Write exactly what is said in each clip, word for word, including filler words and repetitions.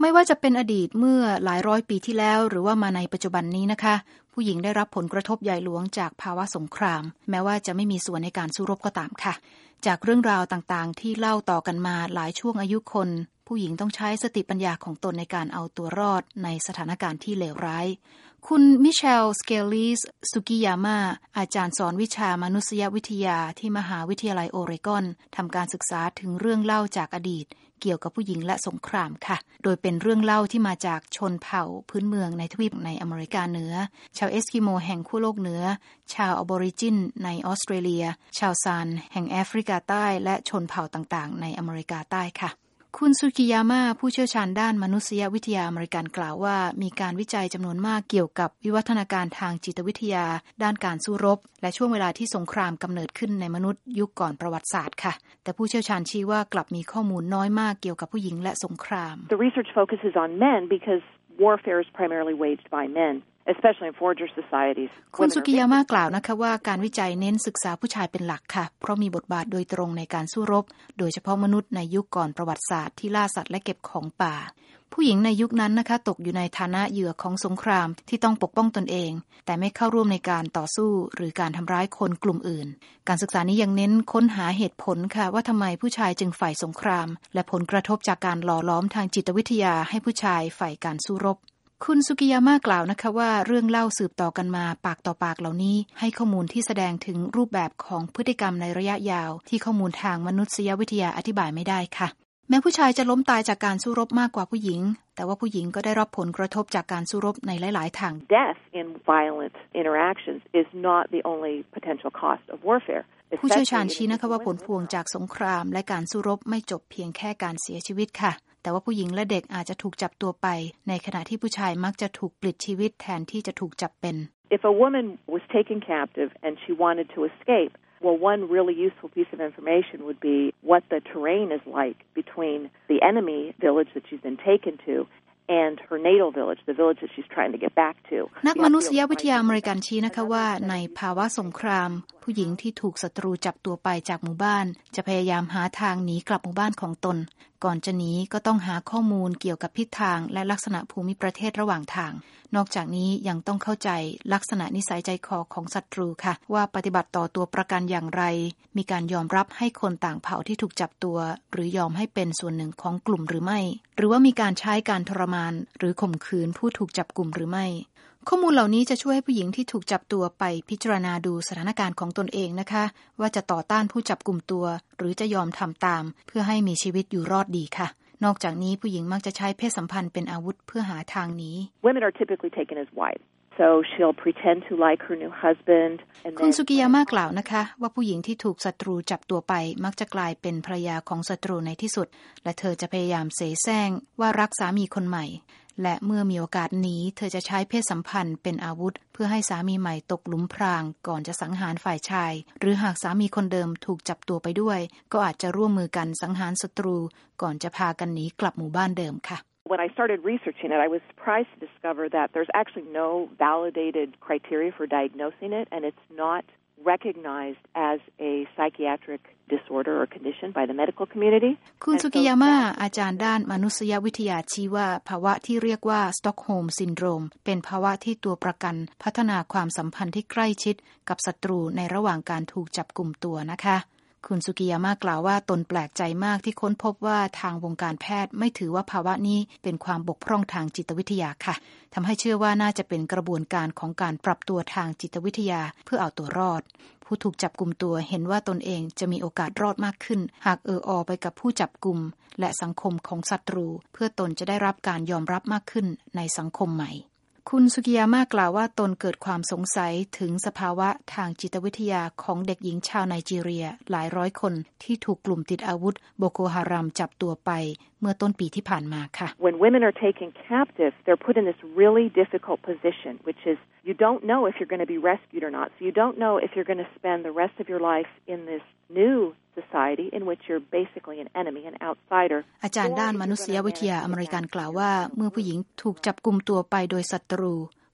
ไม่ว่าจะเป็นอดีตเมื่อหลายร้อยปีที่แล้วหรือว่ามาในปัจจุบันนี้นะคะผู้หญิงได้รับผลกระทบใหญ่หลวงจากภาวะสงครามแม้ว่าจะไม่มีส่วนในการสู้รบก็ตามค่ะจากเรื่องราวต่างๆที่เล่าต่อกันมาหลายช่วงอายุคนผู้หญิงต้องใช้สติปัญญาของตนในการเอาตัวรอดในสถานการณ์ที่เลวร้ายคุณมิเชลสเกลลีสสุกิยาม่าอาจารย์สอนวิชามนุษยวิทยาที่มหาวิทยาลัยโอเรกอนทำการศึกษาถึงเรื่องเล่าจากอดีตเกี่ยวกับผู้หญิงและสงครามค่ะโดยเป็นเรื่องเล่าที่มาจากชนเผ่าพื้นเมืองในทวีปในอเมริกาเหนือชาวเอสกิโมแห่งขั้วโลกเหนือชาวอบอริจินในออสเตรเลียชาวซานแห่งแอฟริกาใต้และชนเผ่าต่างๆในอเมริกาใต้ค่ะคุณสุกิยาม่าผู้เชี่ยวชาญด้านมนุษยวิทยาอเมริกันกล่าวว่ามีการวิจัยจำนวนมากเกี่ยวกับวิวัฒนาการทางจิตวิทยาด้านการสู้รบและช่วงเวลาที่สงครามกำเนิดขึ้นในมนุษย์ยุคก่อนประวัติศาสตร์ค่ะแต่ผู้เชี่ยวชาญชี้ว่ากลับมีข้อมูลน้อยมากเกี่ยวกับผู้หญิงและสงคราม The research focuses on men because warfare is primarily waged by men.especially in forager societies คุณสุกิยาม่ากล่าวนะคะว่าการวิจัยเน้นศึกษาผู้ชายเป็นหลักค่ะเพราะมีบทบาทโดยตรงในการสู้รบโดยเฉพาะมนุษย์ในยุคก่อนประวัติศาสตร์ที่ล่าสัตว์และเก็บของป่าผู้หญิงในยุคนั้นนะคะตกอยู่ในฐานะเหยื่อของสงครามที่ต้องปกป้องตนเองแต่ไม่เข้าร่วมในการต่อสู้หรือการทำร้ายคนกลุ่มอื่นการศึกษานี้ยังเน้นค้นหาเหตุผลค่ะว่าทำไมผู้ชายจึงใฝ่สงครามและผลกระทบจากการหล่อล้อมทางจิตวิทยาให้ผู้ชายใฝ่การสู้รบคุณสุกิยาม่ากล่าวนะคะว่าเรื่องเล่าสืบต่อกันมาปากต่อปากเหล่านี้ให้ข้อมูลที่แสดงถึงรูปแบบของพฤติกรรมในระยะยาวที่ข้อมูลทางมนุษยวิทยาอธิบายไม่ได้ค่ะแม้ผู้ชายจะล้มตายจากการสู้รบมากกว่าผู้หญิงแต่ว่าผู้หญิงก็ได้รับผลกระทบจากการสู้รบในหลายๆทาง Death in violent interactions is not the only potential cost of warfare ผู้เชี่ยวชาญชี้นะคะว่าผลพวงจากสงครามและการสู้รบไม่จบเพียงแค่การเสียชีวิตค่ะแต่ว่าผู้หญิงและเด็กอาจจะถูกจับตัวไปในขณะที่ผู้ชายมักจะถูกปลิดชีวิตแทนที่จะถูกจับเป็น If a woman was taken captive and she wanted to escape, well, one really useful piece of information would be what the terrain is like between the enemy village that she's been taken to.and her natal village, the village that she's trying to get back to. นักมนุษยวิทยาอเมริกันชี้นะคะว่าในภาวะสงครามผู้หญิงที่ถูกศัตรูจับตัวไปจากหมู่บ้านจะพยายามหาทางหนีกลับหมู่บ้านของตนก่อนจะหนีก็ต้องหาข้อมูลเกี่ยวกับทิศทางและลักษณะภูมิประเทศระหว่างทางนอกจากนี้ยังต้องเข้าใจลักษณะนิสัยใจคอของศัตรูค่ะว่าปฏิบัติต่อตัวประกันอย่างไรมีการยอมรับให้คนต่างเผ่าที่ถูกจับตัวหรือยอมให้เป็นส่วนหนึ่งของกลุ่มหรือไม่หรือว่ามีการใช้การทรมานหรือข่มขืนผู้ถูกจับกลุ่มหรือไม่ข้อมูลเหล่านี้จะช่วยให้ผู้หญิงที่ถูกจับตัวไปพิจารณาดูสถานการณ์ของตนเองนะคะว่าจะต่อต้านผู้จับกลุ่มตัวหรือจะยอมทำตามเพื่อให้มีชีวิตอยู่รอดดีค่ะนอกจากนี้ผู้หญิงมักจะใช้เพศสัมพันธ์เป็นอาวุธเพื่อหาทางหนี Women are typically taken as wives. So she'll pretend to like her new husband. คุณสุกิยาม่ากล่าวนะคะว่าผู้หญิงที่ถูกศัตรูจับตัวไปมักจะกลายเป็นภรรยาของศัตรูในที่สุดและเธอจะพยายามเสแสร้งว่ารักสามีคนใหม่และเมื่อมีโอกาสหนีเธอจะใช้เพศสัมพันธ์เป็นอาวุธเพื่อให้สามีใหม่ตกหลุมพรางก่อนจะสังหารฝ่ายชายหรือหากสามีคนเดิมถูกจับตัวไปด้วยก็อาจจะร่วมมือกันสังหารศัตรูก่อนจะพากันหนีกลับหมู่บ้านเดิมค่ะ When I started researching it, I was surprised to discover that there's actually no validated criteria for diagnosing it, and it's not recognized as a psychiatric disorder or condition by the medical community. คุณสุกิยาม่าอาจารย์ด้านมนุษยวิทยาชี้ว่าภาวะที่เรียกว่าสต็อกโฮล์มซินโดรมเป็นภาวะที่ตัวประกันพัฒนาความสัมพันธ์ที่ใกล้ชิดกับศัตรูในระหว่างการถูกจับกุมตัวนะคะคุณสุกิยาม่ากล่าวว่าตนแปลกใจมากที่ค้นพบว่าทางวงการแพทย์ไม่ถือว่าภาวะนี้เป็นความบกพร่องทางจิตวิทยาค่ะทำให้เชื่อว่าน่าจะเป็นกระบวนการของการปรับตัวทางจิตวิทยาเพื่อเอาตัวรอดผู้ถูกจับกุมตัวเห็นว่าตนเองจะมีโอกาสรอดมากขึ้นหากเอออไปกับผู้จับกุมและสังคมของศัตรูเพื่อตนจะได้รับการยอมรับมากขึ้นในสังคมใหม่คุณสุกิยาม่ากล่าวว่าตนเกิดความสงสัยถึงสภาวะทางจิตวิทยาของเด็กหญิงชาวไนจีเรียหลายร้อยคนที่ถูกกลุ่มติดอาวุธโบโกฮารามจับตัวไปเมื่อต้นปีที่ผ่านมาค่ะ When women are taken captive, they're put in this really difficult position, which is you don't know if you're going to be rescued or not. So you don't know if you're going to spend the rest of your life in this new society in which you're basically an enemy, an outsider. อาจารย์ด้านมนุษยวิทยาอเมริกันกล่าวว่าเมื่อผู้หญิงถูกจับกุมตัวไปโดยศัตรู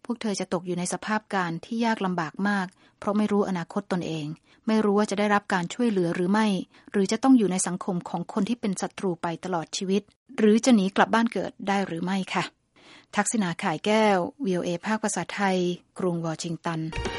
พวกเธอจะตกอยู่ในสภาพการที่ยากลำบากมากเพราะไม่รู้อนาคตตนเองไม่รู้ว่าจะได้รับการช่วยเหลือหรือไม่หรือจะต้องอยู่ในสังคมของคนที่เป็นศัตรูไปตลอดชีวิตหรือจะหนีกลับบ้านเกิดได้หรือไม่ค่ะทักษิณา ข่ายแก้ว วี โอ เอ ภาคภาษาไทยกรุงวอชิงตัน